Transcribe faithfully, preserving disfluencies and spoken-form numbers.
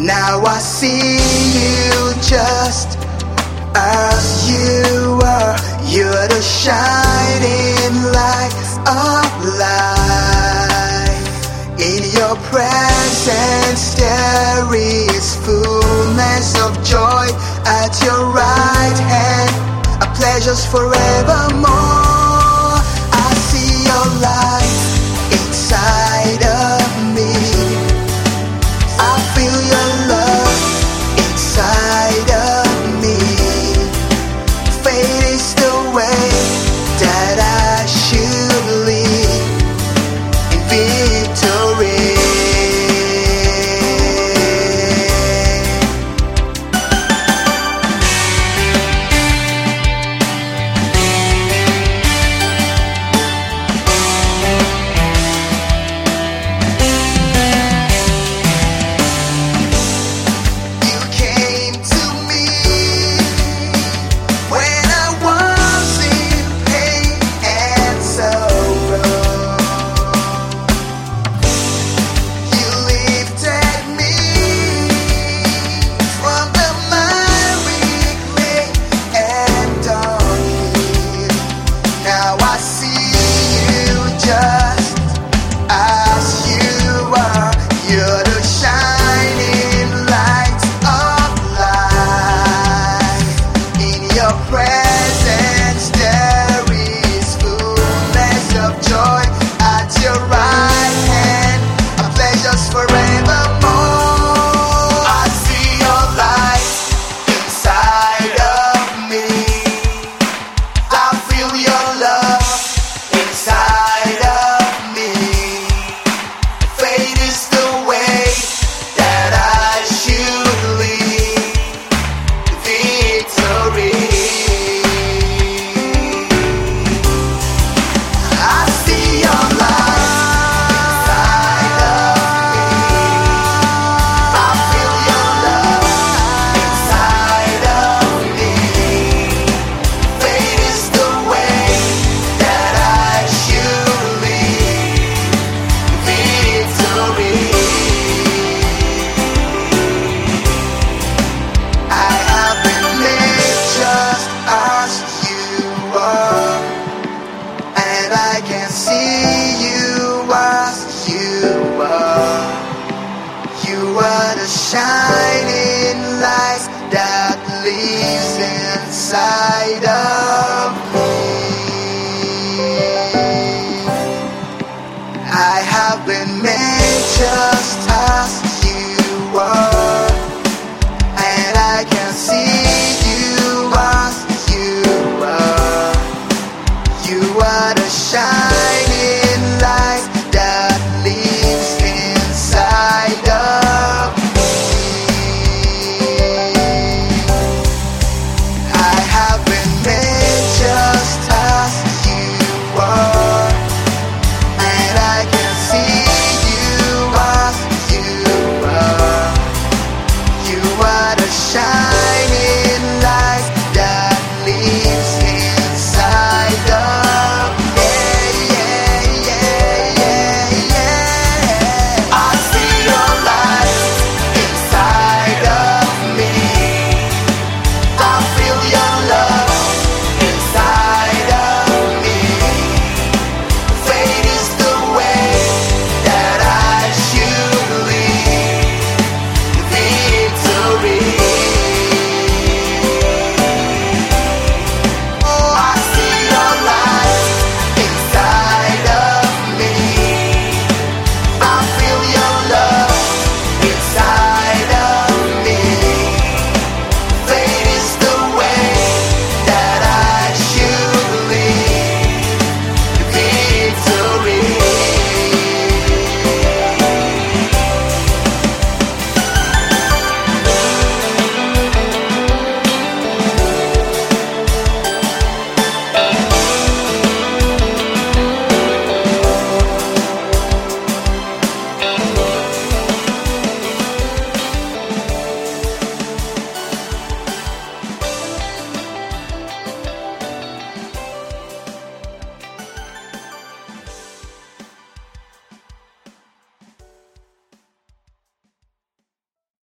Now I see you just as you are. You're the shining light of life. In your presence there is fullness of joy. At your right hand are pleasures forevermore. I see your light inside of me. I feel your love inside of me. Faith is the way that I should live in victory. I can see you as you are. You are the shining light that lives inside of me. I have been made just